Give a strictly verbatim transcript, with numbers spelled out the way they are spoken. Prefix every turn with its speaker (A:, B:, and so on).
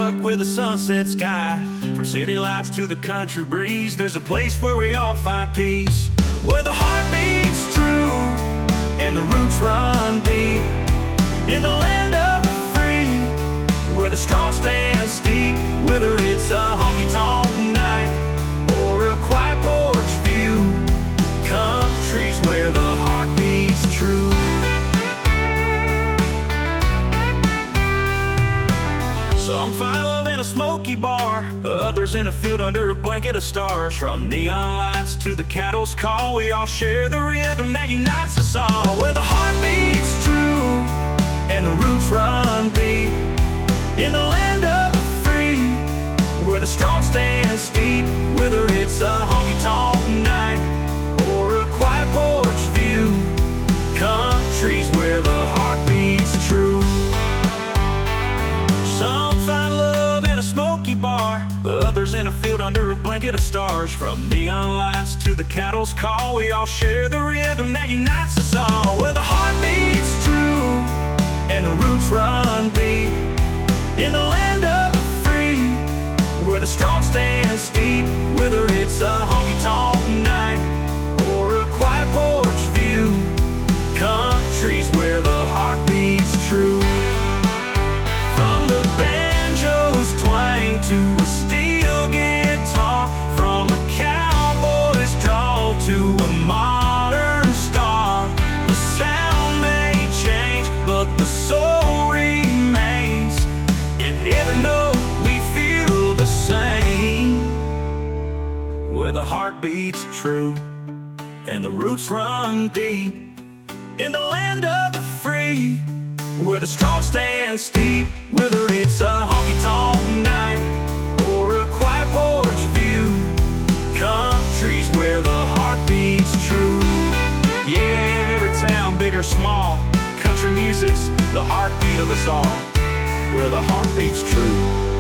A: truck with a sunset sky. From city lights to the country breeze, there's a place where we all find peace, where the heart beats true and the roots run deep. In the land of the free, where the strong stand steep. Whether it's a honky-tonk night or a quiet porch view, countries where the heart beats true. Some find love in a smoky bar, others in a field under a blanket of stars. From neon lights to the cattle's call, we all share the rhythm that unites us all. Where the heart beats true and the roots run deep. In the land of the free, where the strong stand steep. Whether it's a honky-tonk night or a quiet porch view, countries where the heart beats true. Some find love in a smoky bar, others in a field under a blanket of stars. From neon lights to the cattle's call, we all share the rhythm that unites us all. Where the heart beats true and the roots run deep. In the land of the free, where the strong stand steep. Whether it's a honky-tonk night or a quiet porch view, countries where the heart beats true. From the banjo's twang to a steel guitar, from a cowboy's drawl to a modern star, the sound may change, but the soul remains. In every note we feel the same, where the heart beats true and the roots run deep. In the land of the free, where the strong stand steep. Whether it's a honky-tonk night or a quiet porch view, countries where the heart beats true. Yeah, every town, big or small, country music's the heartbeat of us all, where the heart beats true.